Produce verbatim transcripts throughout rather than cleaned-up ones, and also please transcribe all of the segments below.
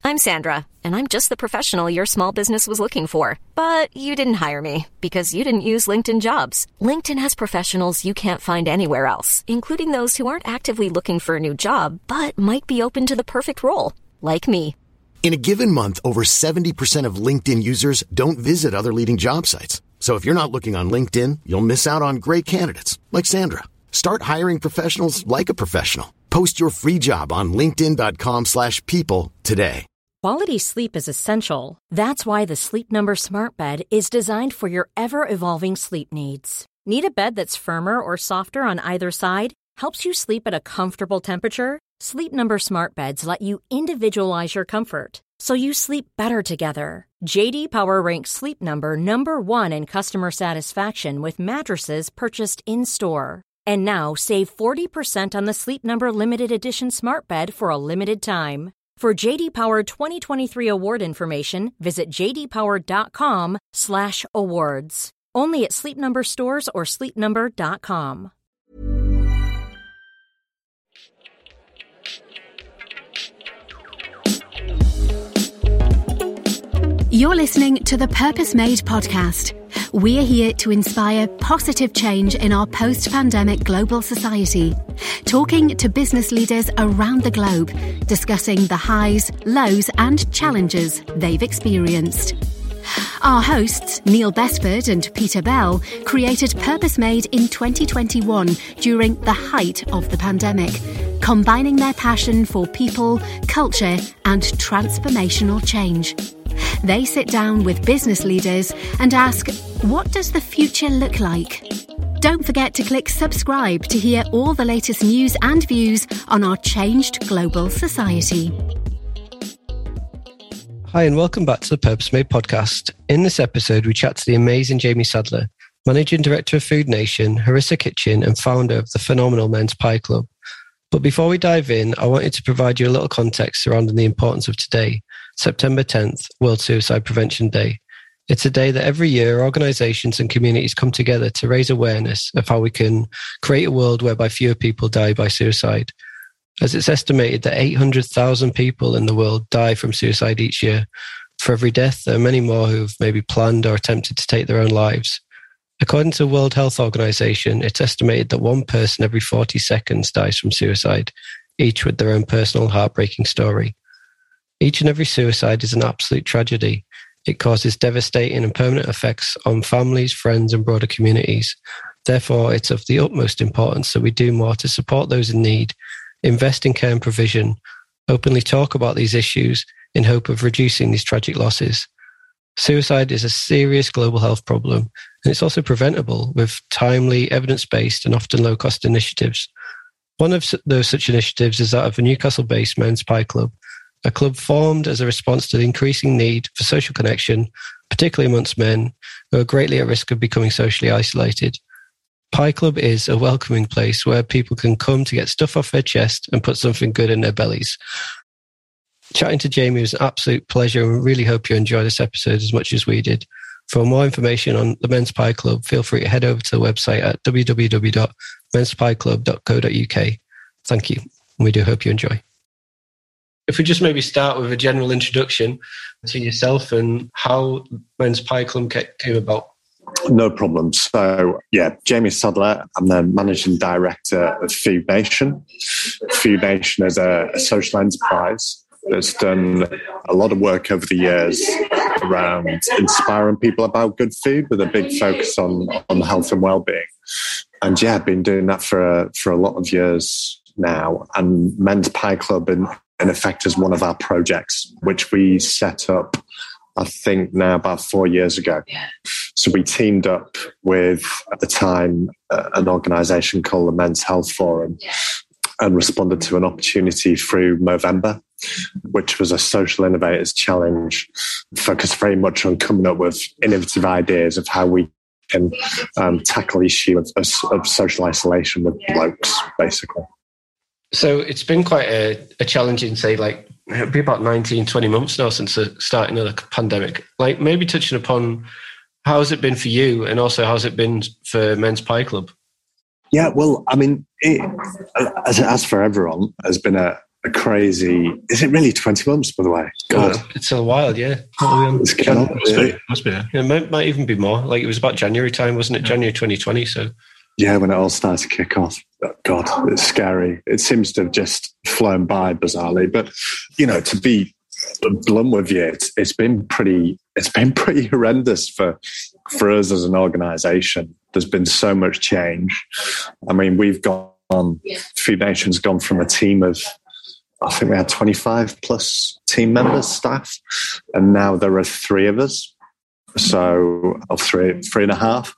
I'm Sandra, and I'm just the professional your small business was looking for. But you didn't hire me because you didn't use LinkedIn Jobs. LinkedIn has professionals you can't find anywhere else, including those who aren't actively looking for a new job, but might be open to the perfect role, like me. In a given month, over seventy percent of LinkedIn users don't visit other leading job sites. So if you're not looking on LinkedIn, you'll miss out on great candidates like Sandra. Start hiring professionals like a professional. Post your free job on linkedin.com slash people today. Quality sleep is essential. That's why the Sleep Number Smart Bed is designed for your ever-evolving sleep needs. Need a bed that's firmer or softer on either side? Helps you sleep at a comfortable temperature? Sleep Number Smart Beds let you individualize your comfort, so you sleep better together. J D Power ranks Sleep Number number one in customer satisfaction with mattresses purchased in-store. And now, save forty percent on the Sleep Number Limited Edition Smart Bed for a limited time. For J D Power twenty twenty-three award information, visit jdpower.com slash awards. Only at Sleep Number stores or sleep number dot com. You're listening to the Purpose Made podcast. We're here to inspire positive change in our post-pandemic global society, talking to business leaders around the globe, discussing the highs, lows, and challenges they've experienced. Our hosts, Neil Besford and Peter Bell, created Purpose Made in twenty twenty-one during the height of the pandemic, combining their passion for people, culture, and transformational change. They sit down with business leaders and ask, what does the future look like? Don't forget to click subscribe to hear all the latest news and views on our changed global society. Hi and welcome back to the Purpose Made podcast. In this episode, we chat to the amazing Jamie Sadler, Managing Director of Food Nation, Harissa Kitchen, and founder of the phenomenal Men's Pie Club. But before we dive in, I wanted to provide you a little context surrounding the importance of today, September tenth, World Suicide Prevention Day. It's a day that every year organisations and communities come together to raise awareness of how we can create a world whereby fewer people die by suicide. As it's estimated that eight hundred thousand people in the world die from suicide each year. For every death, there are many more who've maybe planned or attempted to take their own lives. According to the World Health Organization, it's estimated that one person every forty seconds dies from suicide, each with their own personal heartbreaking story. Each and every suicide is an absolute tragedy. It causes devastating and permanent effects on families, friends, and broader communities. Therefore, it's of the utmost importance that we do more to support those in need, invest in care and provision, openly talk about these issues in hope of reducing these tragic losses. Suicide is a serious global health problem, and it's also preventable with timely, evidence-based and often low-cost initiatives. One of those such initiatives is that of a Newcastle-based Men's Pie Club, a club formed as a response to the increasing need for social connection, particularly amongst men who are greatly at risk of becoming socially isolated. Pie Club is a welcoming place where people can come to get stuff off their chest and put something good in their bellies. Chatting to Jamie was an absolute pleasure, and we really hope you enjoy this episode as much as we did. For more information on the Men's Pie Club, feel free to head over to the website at w w w dot men's pie club dot co dot u k. Thank you, and we do hope you enjoy. If we just maybe start with a general introduction to yourself and how Men's Pie Club came about. No problem. So, yeah, Jamie Sadler. I'm the Managing Director of Food Nation. Food Nation is a, a social enterprise that's done a lot of work over the years around inspiring people about good food with a big focus on, on health and well-being. And yeah, I've been doing that for a, for a lot of years now. And Men's Pie Club, in, in effect, is one of our projects, which we set up, I think, now about four years ago. Yeah. So we teamed up with, at the time, uh, an organisation called the Men's Health Forum, yeah, and responded to an opportunity through Movember, which was a social innovators challenge focused very much on coming up with innovative ideas of how we can um, tackle the issue of, of, of social isolation with blokes, basically. So it's been quite a, a challenging, say, like, it'll be about nineteen, twenty months now since the starting of the pandemic. Like, maybe touching upon how has it been for you, and also how's it been for Men's Pie Club? Yeah, well, I mean, it, as, as for everyone, has been a, a crazy, is it really twenty months, by the way? God. God, it's a while, yeah. Um, it's Jan- must be, must be, yeah. yeah, it might, might even be more. Like, it was about January time, wasn't it? Yeah. January twenty twenty, so... Yeah, when it all started to kick off. God, it's scary. It seems to have just flown by, bizarrely. But, you know, to be blunt with you, it's, it's been pretty it's been pretty horrendous for, for us as an organisation. There's been so much change. I mean, we've gone, Food Nation's gone from a team of, I think we had twenty-five plus team members, staff, and now there are three of us. So, of three, three and a half.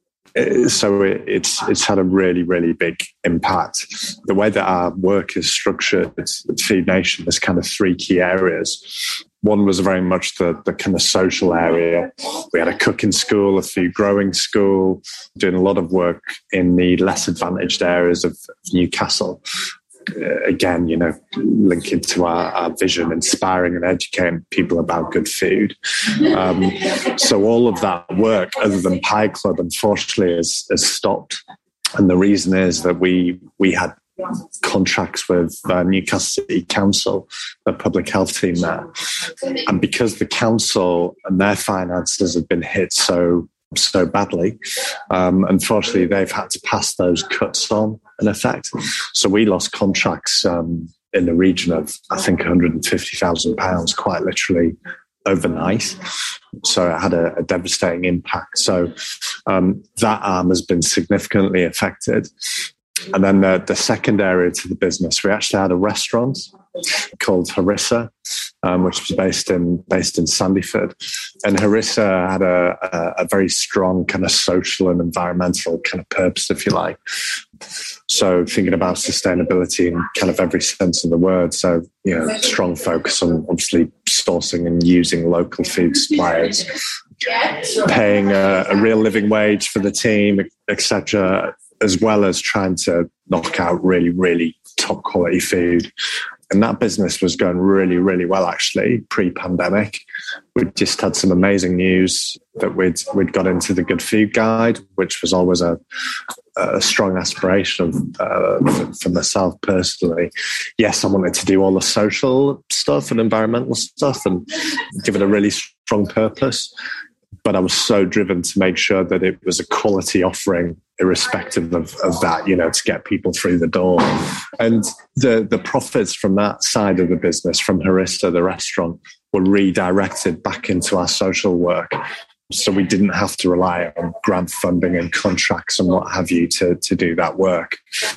So it, it's it's had a really, really big impact. The way that our work is structured at Food Nation, there's kind of three key areas. One was very much the, the kind of social area. We had a cooking school, a food growing school, doing a lot of work in the less advantaged areas of Newcastle. Uh, again, you know, linking to our, our vision, inspiring and educating people about good food. Um, so all of that work, other than Pie Club, unfortunately, has, has stopped. And the reason is that we we had contracts with uh, Newcastle City Council, the public health team there. And because the council and their finances have been hit so so badly, um, unfortunately, they've had to pass those cuts on, in effect. So we lost contracts um, in the region of, I think, one hundred fifty thousand pounds, quite literally overnight. So it had a, a devastating impact. So um, that arm has been significantly affected. And then the, the second area to the business, we actually had a restaurant called Harissa, um, which was based in based in Sandyford. And Harissa had a, a, a very strong kind of social and environmental kind of purpose, if you like. So thinking about sustainability in kind of every sense of the word. So, you know, strong focus on obviously sourcing and using local food suppliers, paying a, a real living wage for the team, et cetera, as well as trying to knock out really, really top quality food. And that business was going really, really well, actually, pre-pandemic. We just had some amazing news that we'd we'd got into the Good Food Guide, which was always a, a strong aspiration uh, for, for myself personally. Yes, I wanted to do all the social stuff and environmental stuff and give it a really strong purpose. But I was so driven to make sure that it was a quality offering, irrespective of, of that, you know, to get people through the door. And the, the profits from that side of the business, from Harissa, the restaurant, were redirected back into our social work. So we didn't have to rely on grant funding and contracts and what have you to, to do that work.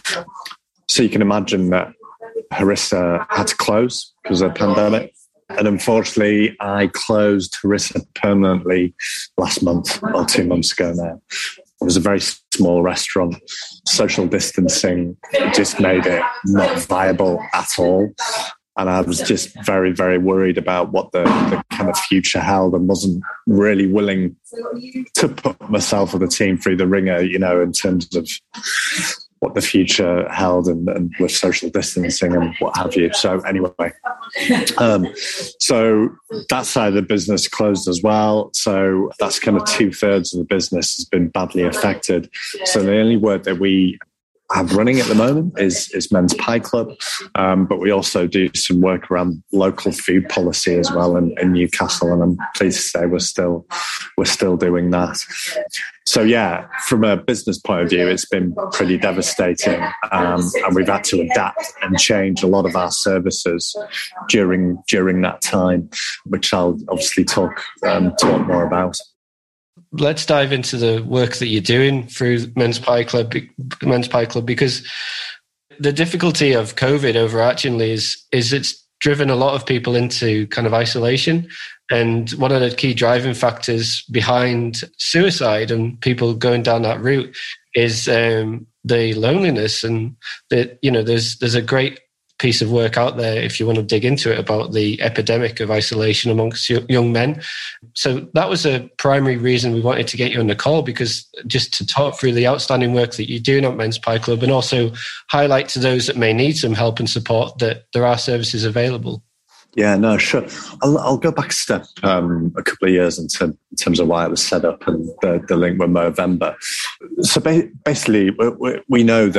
So you can imagine that Harissa had to close because of the pandemic. And unfortunately, I closed Harissa permanently last month or two months ago now. It was a very small restaurant. Social distancing just made it not viable at all. And I was just very, very worried about what the, the kind of future held, and wasn't really willing to put myself or the team through the ringer, you know, in terms of what the future held and, and with social distancing and what have you. So anyway, um, so that side of the business closed as well. So that's kind of two thirds of the business has been badly affected. So the only work that we have running at the moment is, is Men's Pie Club. Um, but we also do some work around local food policy as well in, in Newcastle. And I'm pleased to say we're still, we're still doing that. So yeah, from a business point of view, it's been pretty devastating. Um, and we've had to adapt and change a lot of our services during, during that time, which I'll obviously talk, um, talk more about. Let's dive into the work that you're doing through Men's Pie Club, Men's Pie Club, because the difficulty of COVID overarchingly is, is it's driven a lot of people into kind of isolation. And one of the key driving factors behind suicide and people going down that route is um, the loneliness. And that, you know, there's there's a great piece of work out there, if you want to dig into it, about the epidemic of isolation amongst young men. So that was a primary reason we wanted to get you on the call, because just to talk through the outstanding work that you're doing at Men's Pie Club, and also highlight to those that may need some help and support that there are services available. Yeah, no, sure. I'll, I'll go back a step um, a couple of years in, term, in terms of why it was set up and the, the link with Movember. So ba- basically, we, we know that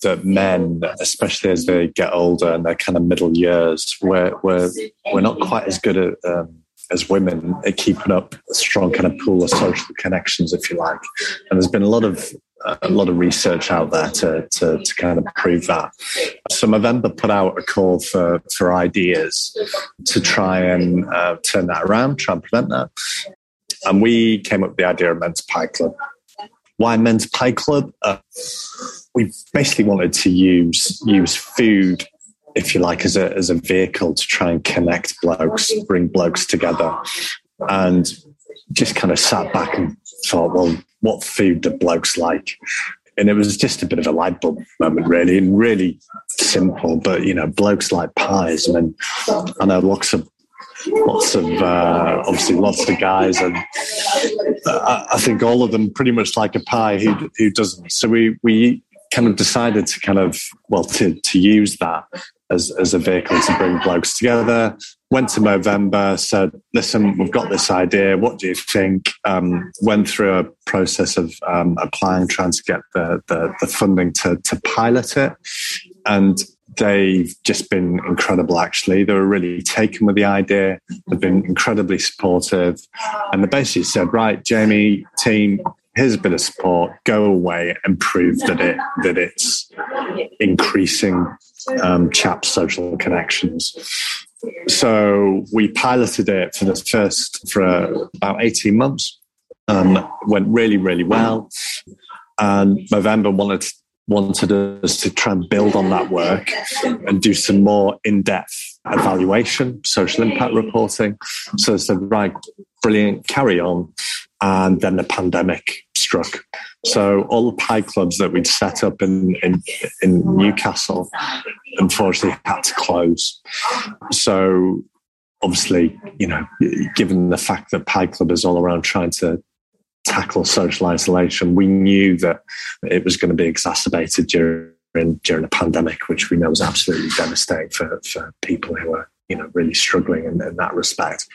that men, especially as they get older and their kind of middle years, we're we're we're not quite as good at um, as women at keeping up a strong kind of pool of social connections, if you like. And there's been a lot of a lot of research out there to to, to kind of prove that. So Movember put out a call for for ideas to try and uh, turn that around, try and prevent that. And we came up with the idea of Men's Pie Club. Why Men's Pie Club? Uh, we basically wanted to use use food, if you like, as a as a vehicle to try and connect blokes, bring blokes together, and just kind of sat back and thought, well, what food do blokes like? And it was just a bit of a light bulb moment, really, and really simple. But you know, blokes like pies. I mean, I know lots of lots of uh, obviously lots of guys, and uh, I think all of them pretty much like a pie. Who who doesn't? So we we kind of decided to kind of well to to use that as as a vehicle to bring blokes together. Went to Movember, said, listen, we've got this idea. What do you think? Um, went through a process of um, applying, trying to get the the, the funding to to pilot it, and they've just been incredible, actually. They were really taken with the idea. They've been incredibly supportive. And they basically said, right, Jamie, team, here's a bit of support. Go away and prove that it that it's increasing um, chaps' social connections. So we piloted it for the first, for uh, about eighteen months. Um, went really, really well. And Movember wanted to wanted us to try and build on that work and do some more in-depth evaluation, social impact reporting. So they said, right, brilliant, carry on. And then the pandemic struck. So all the pie clubs that we'd set up in, in, in Newcastle, unfortunately, had to close. So obviously, you know, given the fact that Pie Club is all around trying to tackle social isolation, we knew that it was going to be exacerbated during during a pandemic, which we know is absolutely devastating for, for people who are, you know, really struggling in, in that respect.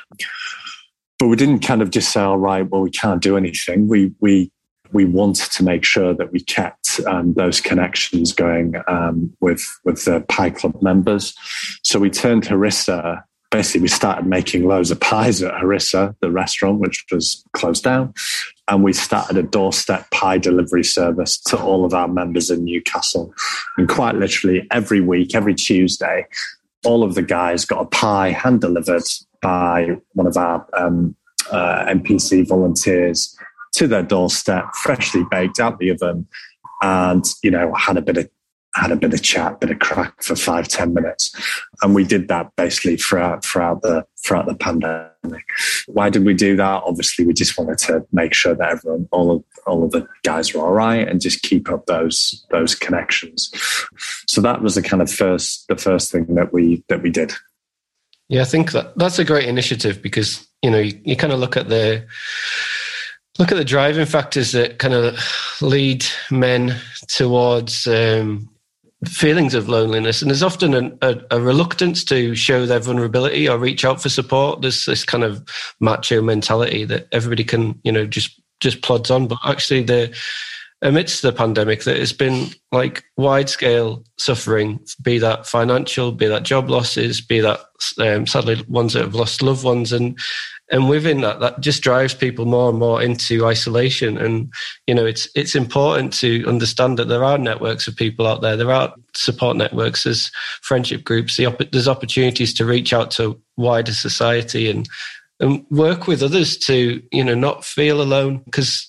But we didn't kind of just say, all right, well, we can't do anything. We we we wanted to make sure that we kept um, those connections going um, with with the Pie Club members. So we turned Harissa. Basically, we started making loads of pies at Harissa, the restaurant, which was closed down. And we started a doorstep pie delivery service to all of our members in Newcastle. And quite literally every week, every Tuesday, all of the guys got a pie hand-delivered by one of our um, uh, N P C volunteers to their doorstep, freshly baked out the oven, and, you know, had a bit of had a bit of chat, bit of crack for five, ten minutes. And we did that basically throughout, throughout the, throughout the pandemic. Why did we do that? Obviously, we just wanted to make sure that everyone, all of, all of the guys were all right and just keep up those, those connections. So that was the kind of first, the first thing that we, that we did. Yeah, I think that that's a great initiative because, you know, you, you kind of look at the, look at the driving factors that kind of lead men towards, um, feelings of loneliness, and there's often a, a, a reluctance to show their vulnerability or reach out for support. There's this kind of macho mentality that everybody can, you know, just just plods on. But actually, the amidst the pandemic, there has been like wide scale suffering, be that financial, be that job losses, be that um, sadly ones that have lost loved ones, and and within that, that just drives people more and more into isolation. And, you know, it's it's important to understand that there are networks of people out there. There are support networks, there's friendship groups, the op- there's opportunities to reach out to wider society and and work with others to, you know, not feel alone, because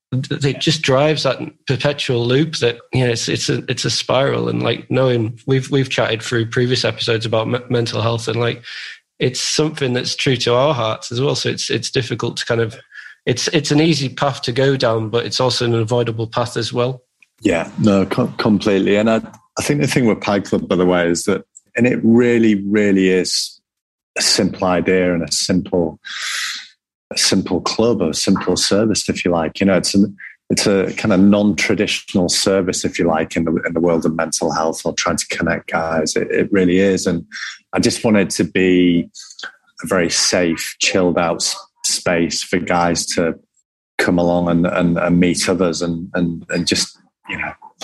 it just drives that perpetual loop that, you know, it's it's a it's a spiral. And like knowing we've we've chatted through previous episodes about me- mental health, and like it's something that's true to our hearts as well. So it's it's difficult to kind of it's it's an easy path to go down, but it's also an avoidable path as well. Yeah, no, co- completely. And I I think the thing with Pie Club, by the way, is that, and it really really is a simple idea and a simple. a simple club or a simple service, if you like. You know, it's a, it's a kind of non-traditional service, if you like, in the in the world of mental health or trying to connect guys. It, it really is. And I just want it to be a very safe, chilled out space for guys to come along and, and, and meet others and, and, and just, you know,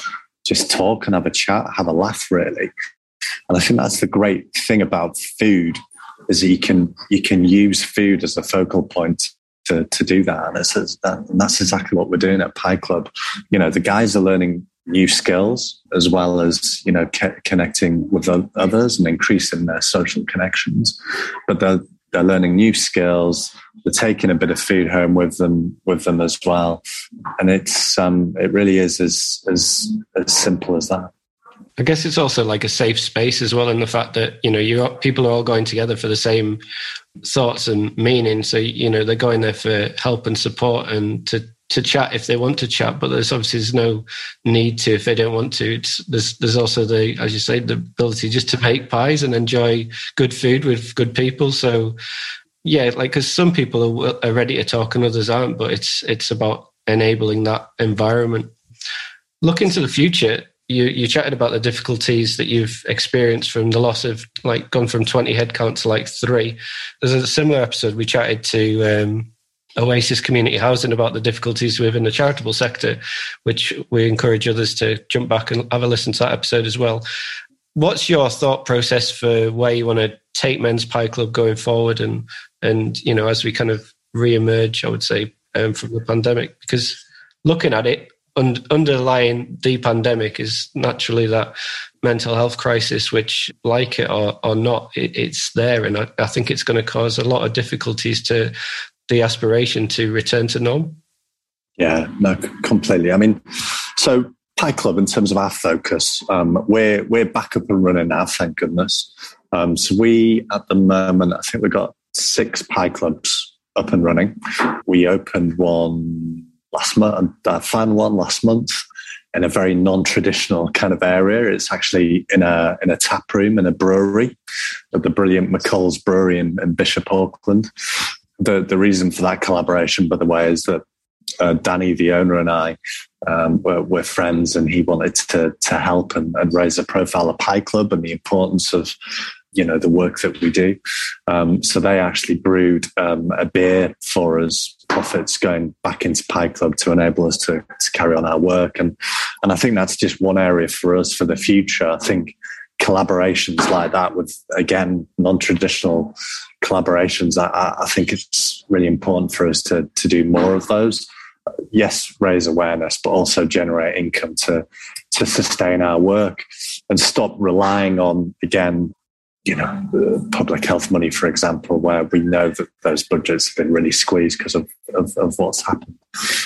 just talk and have a chat, have a laugh, really. And I think that's the great thing about food, is that you can you can use food as a focal point to, to do that. And, it's, that. and that's exactly what we're doing at Pie Club. You know, the guys are learning new skills as well as, you know, c- connecting with others and increasing their social connections. But they're, they're learning new skills. They're taking a bit of food home with them, with them as well. And it's, um, it really is as, as, as simple as that. I guess it's also like a safe space as well, in the fact that, you know, you people are all going together for the same thoughts and meaning. So, you know, they're going there for help and support and to, to chat if they want to chat, but there's obviously there's no need to if they don't want to. It's, there's there's also the, as you say, the ability just to make pies and enjoy good food with good people. So yeah, like, because some people are, are ready to talk and others aren't, but it's it's about enabling that environment. Looking to the future, you you chatted about the difficulties that you've experienced from the loss of, like, gone from twenty headcount to like three. There's a similar episode we chatted to um, Oasis Community Housing about the difficulties within the charitable sector, which we encourage others to jump back and have a listen to that episode as well. What's your thought process for where you want to take Men's Pie Club going forward, and and you know, as we kind of re-emerge, I would say, um, from the pandemic? Because looking at it, un- underlying the pandemic is naturally that mental health crisis, which, like it or, or not, it, it's there, and I, I think it's going to cause a lot of difficulties to the aspiration to return to norm. Yeah, no, completely. I mean, so Pie Club, in terms of our focus, um, we're we're back up and running now, thank goodness. Um, so we, at the moment, I think we've got six Pie Clubs up and running. We opened one last month, uh, found one last month in a very non-traditional kind of area. It's actually in a in a tap room in a brewery, at the brilliant McColl's Brewery in, in Bishop Auckland. The the reason for that collaboration, by the way, is that uh, Danny, the owner, and I um, were, were friends, and he wanted to to help and, and raise a profile of Pie Club and the importance of, you know, the work that we do. Um, so they actually brewed um, a beer for us, profits going back into Pie Club to enable us to, to carry on our work. And and I think that's just one area for us for the future. I think collaborations like that with, again, non-traditional collaborations, I, I think it's really important for us to to do more of those. Yes, raise awareness, but also generate income to to sustain our work and stop relying on, again, you know, public health money, for example, where we know that those budgets have been really squeezed because of, of, of what's happened.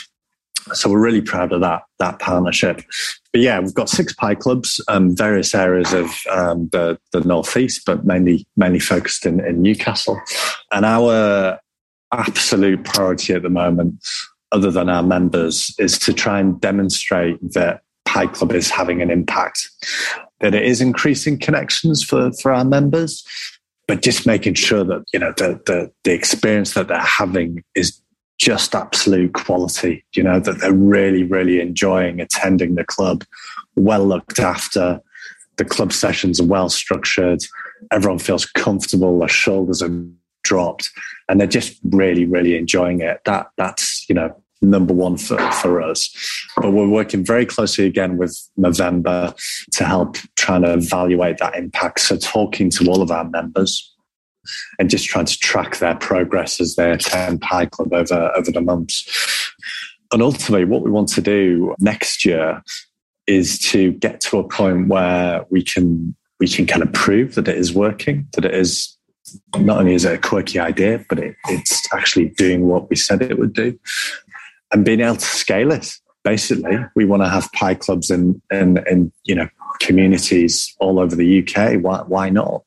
So we're really proud of that that partnership. But yeah, we've got six Pie Clubs, um, various areas of um, the, the Northeast, but mainly mainly focused in, in Newcastle. And our absolute priority at the moment, other than our members, is to try and demonstrate that Pie Club is having an impact, that it is increasing connections for, for our members, but just making sure that, you know, the, the, the experience that they're having is just absolute quality, you know, that they're really, really enjoying attending the club, well looked after, the club sessions are well structured, everyone feels comfortable, their shoulders are dropped, and they're just really, really enjoying it. That That's, you know, number one for, for us. But we're working very closely again with November to help trying to evaluate that impact. So talking to all of our members and just trying to track their progress as they attend Pie Club over, over the months. And ultimately, what we want to do next year is to get to a point where we can we can kind of prove that it is working, that it is, not only is it a quirky idea, but it, it's actually doing what we said it would do, and being able to scale it. Basically, we want to have Pie Clubs in, in, in you know, communities all over the U K. Why, why not?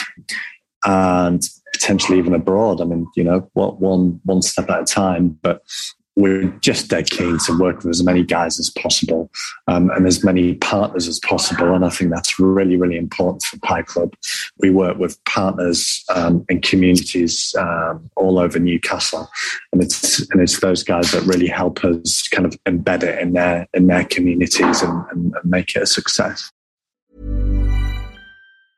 And potentially even abroad. I mean, you know, what one one step at a time. But we're just dead keen to work with as many guys as possible um, and as many partners as possible. And I think that's really, really important for Pie Club. We work with partners um, in communities um, all over Newcastle, and it's and it's those guys that really help us kind of embed it in their in their communities and, and, and make it a success.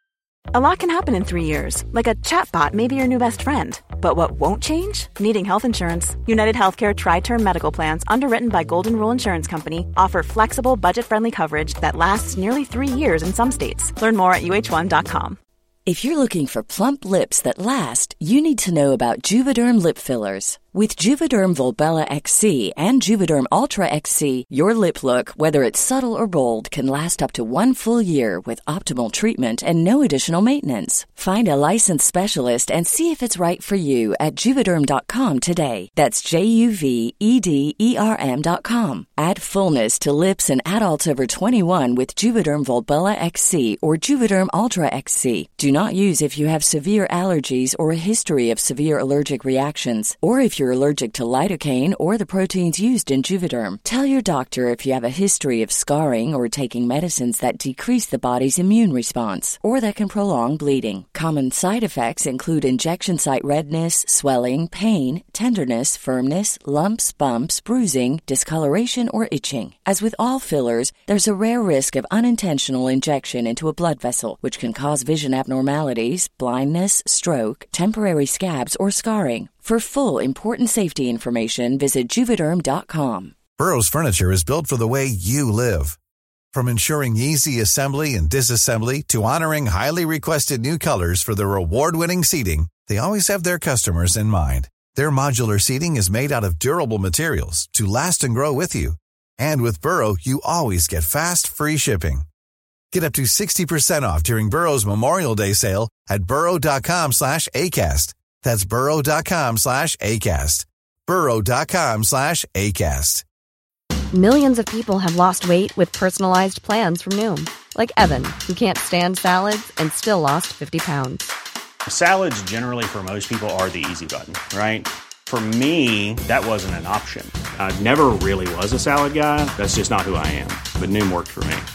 A lot can happen in three years, like a chatbot may be your new best friend. But what won't change? Needing health insurance. United Healthcare Tri-Term Medical Plans, underwritten by Golden Rule Insurance Company, offer flexible, budget-friendly coverage that lasts nearly three years in some states. Learn more at U H one dot com. If you're looking for plump lips that last, you need to know about Juvederm lip fillers. With Juvederm Volbella X C and Juvederm Ultra X C, your lip look, whether it's subtle or bold, can last up to one full year with optimal treatment and no additional maintenance. Find a licensed specialist and see if it's right for you at Juvederm dot com today. That's J U V E D E R M dot com. Add fullness to lips in adults over twenty-one with Juvederm Volbella X C or Juvederm Ultra X C. Do not use if you have severe allergies or a history of severe allergic reactions, or if you're allergic to lidocaine or the proteins used in Juvederm. Tell your doctor if you have a history of scarring or taking medicines that decrease the body's immune response or that can prolong bleeding. Common side effects include injection site redness, swelling, pain, tenderness, firmness, lumps, bumps, bruising, discoloration, or itching. As with all fillers, there's a rare risk of unintentional injection into a blood vessel, which can cause vision abnormalities, blindness, stroke, temporary scabs, or scarring. For full, important safety information, visit Juvederm dot com. Burrow's furniture is built for the way you live. From ensuring easy assembly and disassembly to honoring highly requested new colors for their award-winning seating, they always have their customers in mind. Their modular seating is made out of durable materials to last and grow with you. And with Burrow, you always get fast, free shipping. Get up to sixty percent off during Burrow's Memorial Day sale at burrow dot com slash ACAST. That's burrow dot com slash ACAST. burrow dot com slash ACAST. Millions of people have lost weight with personalized plans from Noom. Like Evan, who can't stand salads and still lost fifty pounds. Salads generally for most people are the easy button, right? For me, that wasn't an option. I never really was a salad guy. That's just not who I am. But Noom worked for me.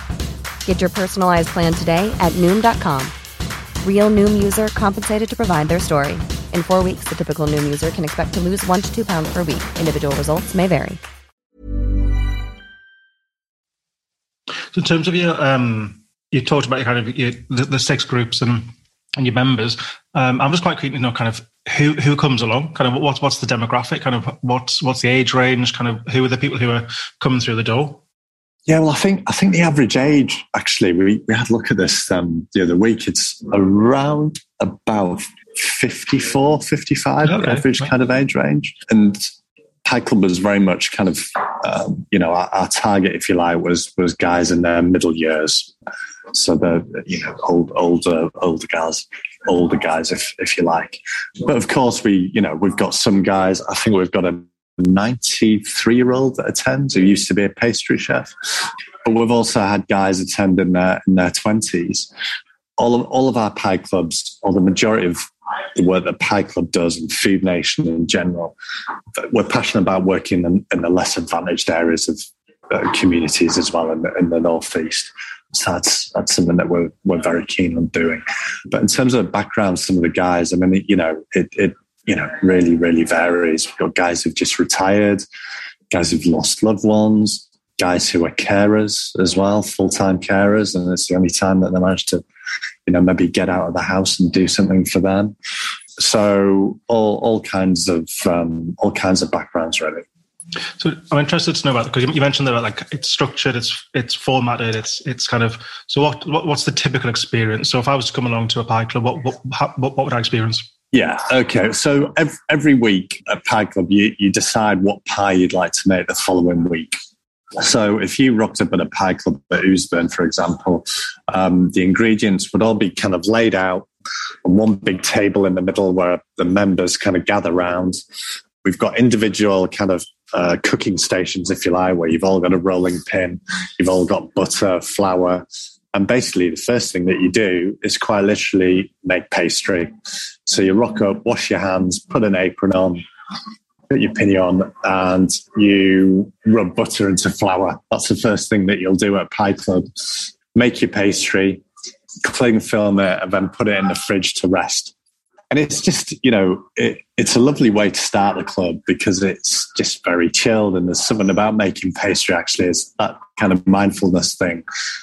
Get your personalized plan today at Noom dot com. Real Noom user compensated to provide their story. In four weeks, the typical Noom user can expect to lose one to two pounds per week. Individual results may vary. So in terms of your, um, you talked about your kind of your, the, the six groups and, and your members. Um, I'm just quite keen to know kind of who who comes along, kind of what's what's the demographic, kind of what's what's the age range, kind of who are the people who are coming through the door. Yeah, well, I think I think the average age, actually, we, we had a look at this um, the other week. It's around about fifty-four, fifty-five, okay, average right. kind of age range. And Pike Club was very much kind of, um, you know, our, our target, if you like, was was guys in their middle years. So the, you know, old, older, older guys, older guys, if if you like. But of course, we, you know, we've got some guys. I think we've got a ninety-three-year-old that attends who used to be a pastry chef. But we've also had guys attend in their in their twenties. All of all of our pie clubs, or the majority of the work that Pie Club does and Food Nation in general, we're passionate about working in, in the less advantaged areas of uh, communities as well in the, in the northeast. So that's that's something that we're we're very keen on doing. But in terms of background, some of the guys, I mean, you know, it it you know really really varies. We've got guys who've just retired, guys who've lost loved ones, guys who are carers as well, full time carers, and it's the only time that they manage to, you know, maybe get out of the house and do something for them. So all all kinds of um, all kinds of backgrounds, really. So I'm interested to know about, because you mentioned that like it's structured, it's it's formatted, it's it's kind of. So what, what what's the typical experience? So if I was to come along to a pie club, what what what, what would I experience? Yeah, okay. So every, every week at Pie Club, you you decide what pie you'd like to make the following week. So if you rocked up at a pie club at Ousburn, for example, um, the ingredients would all be kind of laid out on one big table in the middle where the members kind of gather around. We've got individual kind of uh, cooking stations, if you like, where you've all got a rolling pin, you've all got butter, flour. And basically the first thing that you do is quite literally make pastry. So you rock up, wash your hands, put an apron on, put your pinion, and you rub butter into flour. That's the first thing that you'll do at Pie Club. Make your pastry, cling film it, and then put it in the fridge to rest. And it's just, you know, it, it's a lovely way to start the club because it's just very chilled. And there's something about making pastry, actually, is that kind of mindfulness thing.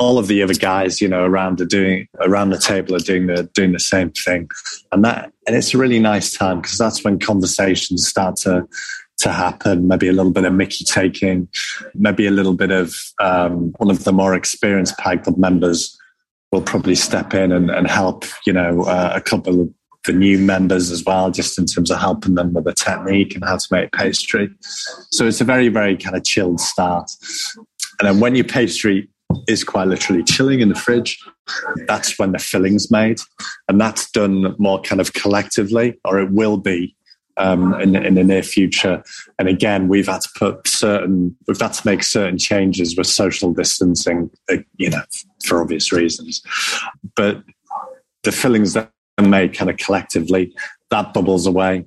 all of the other guys, you know, around are doing around the table are doing the doing the same thing, and that and it's a really nice time because that's when conversations start to to happen. Maybe a little bit of Mickey taking, maybe a little bit of um, one of the more experienced Pie Club members will probably step in and, and help, you know, uh, a couple of the new members as well, just in terms of helping them with the technique and how to make pastry. So it's a very, very kind of chilled start. And then when your pastry is quite literally chilling in the fridge, that's when the filling's made. And that's done more kind of collectively, or it will be um, in, in the near future. And again, we've had to put certain, we've had to make certain changes with social distancing, you know, for obvious reasons. But the fillings that are made kind of collectively, that bubbles away.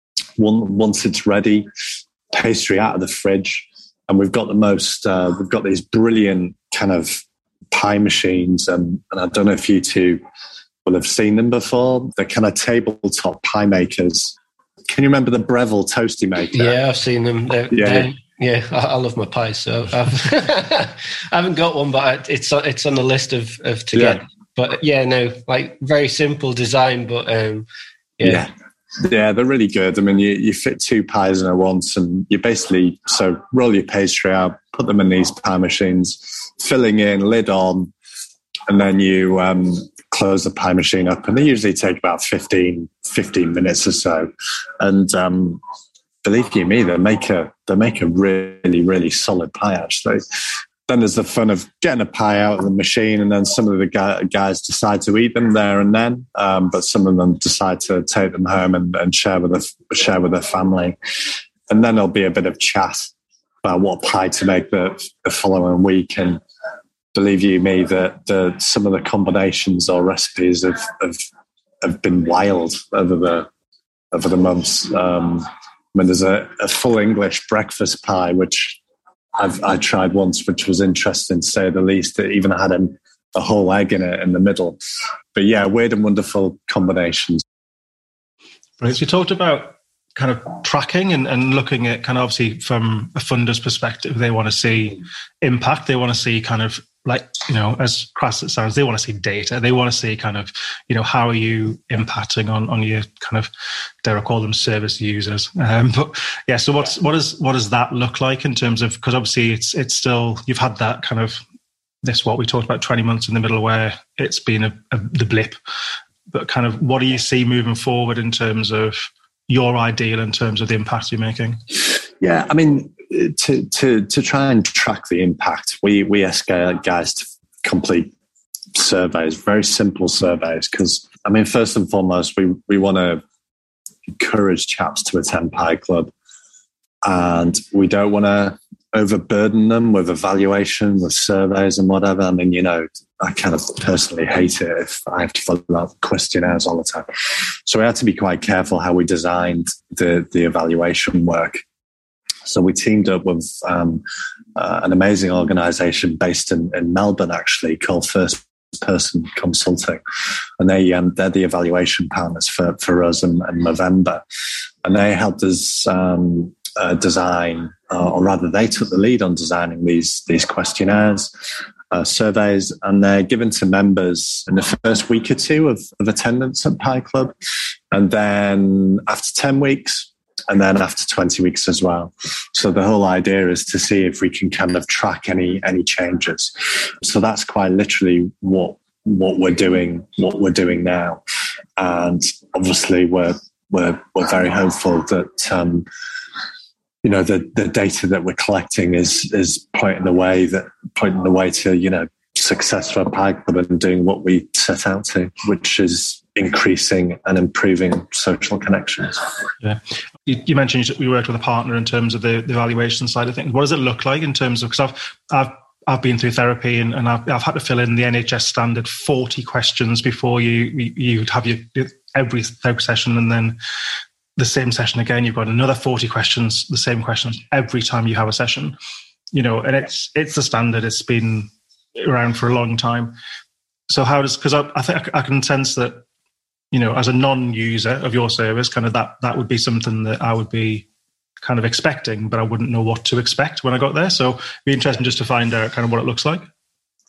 Once it's ready, pastry out of the fridge, and we've got the most, uh, we've got these brilliant kind of pie machines, and, and I don't know if you two will have seen them before. They're kind of tabletop pie makers. Can you remember the Breville Toasty Maker? Yeah, I've seen them. They're, yeah, they're, yeah. I, I love my pies, so I've I haven't got one, but it's it's on the list of, of to yeah. get. But yeah, no, like very simple design, but um, yeah. yeah. Yeah, they're really good. I mean, you, you fit two pies in at once, and you basically, so roll your pastry out, put them in these pie machines, filling in, lid on, and then you um, close the pie machine up. And they usually take about fifteen, fifteen minutes or so. And um, believe you me, they make a they make a really, really solid pie, actually. Then there's the fun of getting a pie out of the machine, and then some of the guys decide to eat them there and then, um, but some of them decide to take them home and, and share with their, share with their family. And then there'll be a bit of chat about what pie to make the, the following week. And believe you me, that the, some of the combinations or recipes have have, have been wild over the over the months. Um, I mean, there's a, a full English breakfast pie which I've I tried once, which was interesting to say the least. It even had a, a whole egg in it in the middle. But yeah, weird and wonderful combinations. Right. So you talked about kind of tracking and, and looking at kind of obviously from a funder's perspective, they want to see impact. They want to see kind of like, you know, as crass as it sounds, they want to see data. They want to see kind of, you know, how are you impacting on, on your kind of, dare I call them service users. Um, but yeah, so what's, what is, what does that look like in terms of, because obviously it's, it's still, you've had that kind of, this, what we talked about twenty months in the middle where it's been a, a, the blip, but kind of what do you see moving forward in terms of your ideal, in terms of the impact you're making? Yeah, I mean, to to to try and track the impact, we we ask guys to complete surveys, very simple surveys, because I mean, first and foremost, we we want to encourage chaps to attend Pie Club, and we don't want to overburden them with evaluation, with surveys and whatever. I mean, you know, I kind of personally hate it if I have to fill out questionnaires all the time. So we had to be quite careful how we designed the the evaluation work. So we teamed up with um, uh, an amazing organisation based in, in Melbourne, actually, called First Person Consulting. And they, um, they're the evaluation partners for, for us in, in November. And they helped us um, uh, design, uh, or rather they took the lead on designing these, these questionnaires, uh, surveys, and they're given to members in the first week or two of, of attendance at Pie Club. And then after ten weeks, and then after twenty weeks as well. So the whole idea is to see if we can kind of track any any changes. So that's quite literally what what we're doing, what we're doing now. And obviously we're we're we're very hopeful that um, you know the the data that we're collecting is is pointing the way that pointing the way to, you know, success for Pie Club and doing what we set out to, which is increasing and improving social connections. Yeah. You, you mentioned you worked with a partner in terms of the, the evaluation side of things. What does it look like in terms of, because I've, I've, I've been through therapy and, and I've, I've had to fill in the N H S standard forty questions before you, you, you have your, every therapy session, and then the same session again, you've got another forty questions, the same questions every time you have a session, you know, and it's, it's the standard. It's been around for a long time. So how does, because I, I think I can sense that, you know, as a non-user of your service, kind of that that would be something that I would be kind of expecting, but I wouldn't know what to expect when I got there. So it'd be interesting just to find out kind of what it looks like.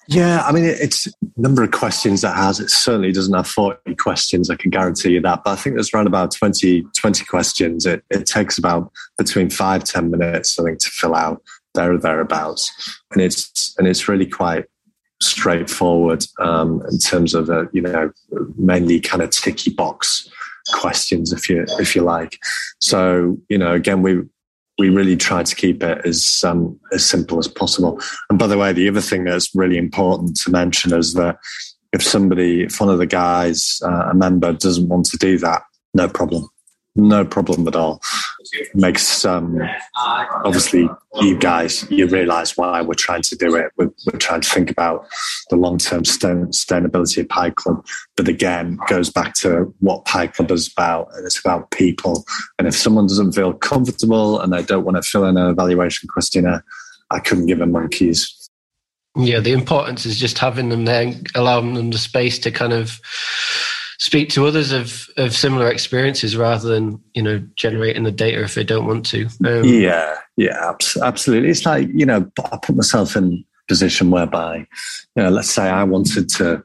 Yeah, I mean, it's a number of questions that has. It certainly doesn't have forty questions, I can guarantee you that. But I think there's around about twenty, twenty questions. It, it takes about between five, ten minutes, I think, to fill out, there or thereabouts. And it's, and it's really quite straightforward um, in terms of, uh, you know, mainly kind of ticky box questions, if you, if you like. So, you know, again, we, we really try to keep it as um, as simple as possible. And by the way, the other thing that's really important to mention is that if somebody, if one of the guys, uh, a member, doesn't want to do that, no problem. No problem at all. It makes, um, obviously, you guys, you realise why we're trying to do it. We're, we're trying to think about the long-term sustainability of Pie Club. But again, it goes back to what Pie Club is about, and it's about people. And if someone doesn't feel comfortable and they don't want to fill in an evaluation questionnaire, I couldn't give them monkeys. Yeah, the importance is just having them there, allowing them the space to kind of speak to others of, of similar experiences rather than, you know, generating the data if they don't want to. Um, yeah, yeah, absolutely. It's like, you know, I put myself in a position whereby, you know, let's say I wanted to,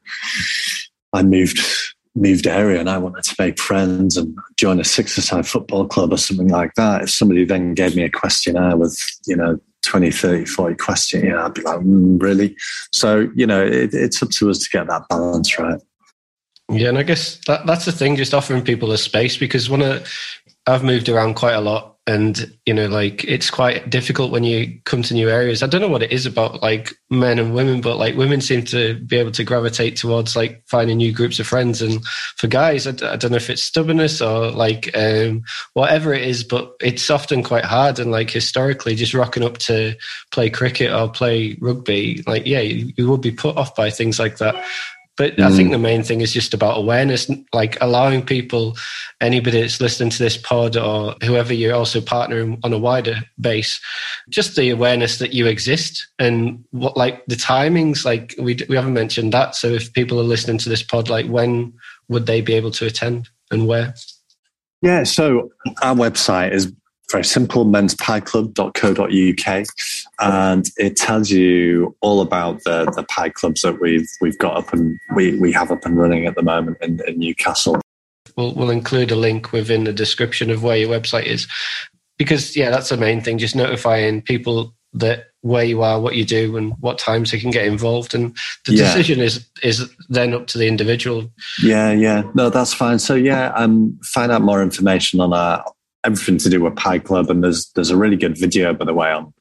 I moved moved area and I wanted to make friends and join a six-a-side football club or something like that. If somebody then gave me a questionnaire with, you know, twenty, thirty, forty questions, you know, I'd be like, mm, really? So, you know, it, it's up to us to get that balance right. Yeah, and I guess that, that's the thing, just offering people a space, because when I, I've moved around quite a lot and, you know, like it's quite difficult when you come to new areas. I don't know what it is about like men and women, but like women seem to be able to gravitate towards like finding new groups of friends. And for guys, I, I don't know if it's stubbornness or like um, whatever it is, but it's often quite hard. And like historically, just rocking up to play cricket or play rugby, like, yeah, you, you would be put off by things like that. But mm. I think the main thing is just about awareness, like allowing people, anybody that's listening to this pod or whoever you're also partnering on a wider base, just the awareness that you exist and what, like the timings, like we we haven't mentioned that. So if people are listening to this pod, like when would they be able to attend and where? Yeah, so our website is very simple, men's pie club dot co dot uk, and it tells you all about the, the pie clubs that we've we've got up and we, we have up and running at the moment in, in Newcastle. We'll, we'll include a link within the description of where your website is, because yeah, that's the main thing. Just notifying people that where you are, what you do, and what times they can get involved, and the yeah. decision is is then up to the individual. Yeah, yeah, no, that's fine. So yeah, um, find out more information on our. Everything to do with Pie Club, and there's there's a really good video, by the way, on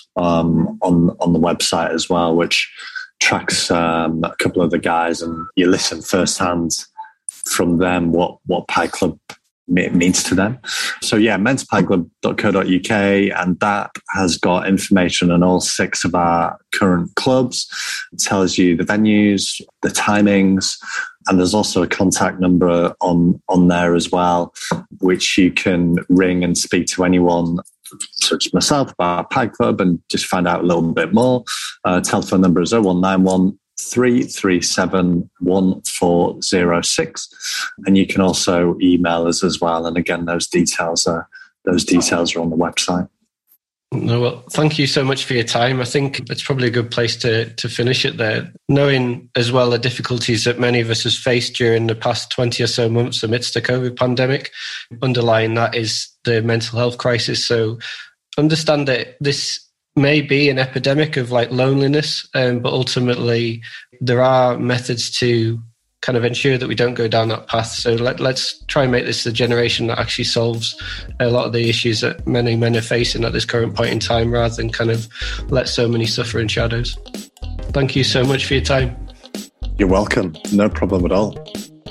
um, on on the website as well, which tracks um, a couple of the guys, and you listen firsthand from them what what Pie Club means to them. So yeah, men's pie club dot co dot uk, and that has got information on all six of our current clubs. It tells you the venues, the timings, and there's also a contact number on, on there as well, which you can ring and speak to anyone such as myself about Pie Club and just find out a little bit more. Uh, telephone number is oh one nine one, three three seven, one four zero six. And you can also email us as well. And again, those details are, those details are on the website. No, well, thank you so much for your time. I think it's probably a good place to to finish it there. Knowing as well the difficulties that many of us have faced during the past twenty or so months amidst the COVID pandemic, underlying that is the mental health crisis. So understand that this may be an epidemic of like loneliness, um, but ultimately there are methods to kind of ensure that we don't go down that path. So let, let's try and make this the generation that actually solves a lot of the issues that many men are facing at this current point in time, rather than kind of let so many suffer in shadows. Thank you so much for your time. You're welcome. No problem at all.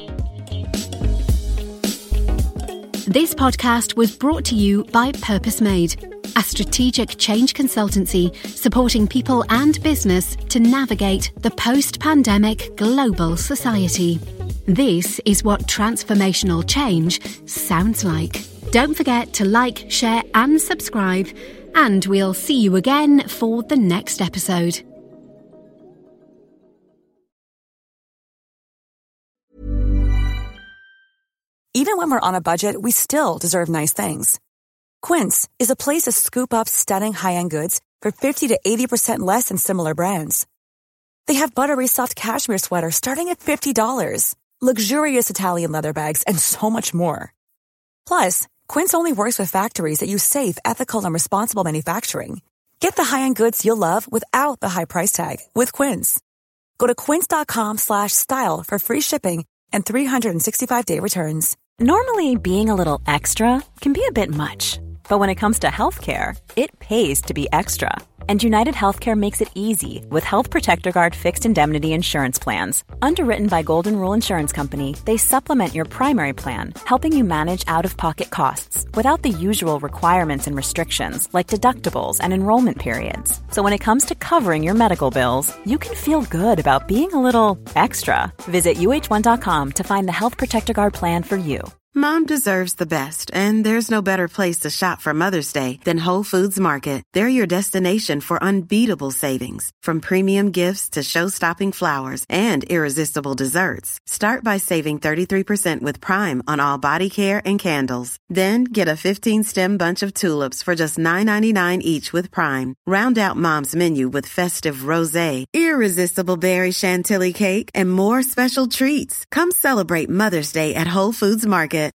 This podcast was brought to you by Purpose Made, a strategic change consultancy supporting people and business to navigate the post-pandemic global society. This is what transformational change sounds like. Don't forget to like, share and subscribe, and we'll see you again for the next episode. Even when we're on a budget, we still deserve nice things. Quince is a place to scoop up stunning high-end goods for fifty to eighty percent less than similar brands. They have buttery soft cashmere sweaters starting at fifty dollars, luxurious Italian leather bags, and so much more. Plus, Quince only works with factories that use safe, ethical, and responsible manufacturing. Get the high-end goods you'll love without the high price tag with Quince. Go to quince.com slash style for free shipping and three sixty-five day returns. Normally, being a little extra can be a bit much, but when it comes to healthcare, it pays to be extra. And United Healthcare makes it easy with Health Protector Guard fixed indemnity insurance plans. Underwritten by Golden Rule Insurance Company, they supplement your primary plan, helping you manage out-of-pocket costs without the usual requirements and restrictions like deductibles and enrollment periods. So when it comes to covering your medical bills, you can feel good about being a little extra. Visit U H one dot com to find the Health Protector Guard plan for you. Mom deserves the best, and there's no better place to shop for Mother's Day than Whole Foods Market. They're your destination for unbeatable savings, from premium gifts to show-stopping flowers and irresistible desserts. Start by saving thirty-three percent with Prime on all body care and candles. Then get a fifteen-stem bunch of tulips for just nine ninety-nine each with Prime. Round out Mom's menu with festive rosé, irresistible berry chantilly cake, and more special treats. Come celebrate Mother's Day at Whole Foods Market.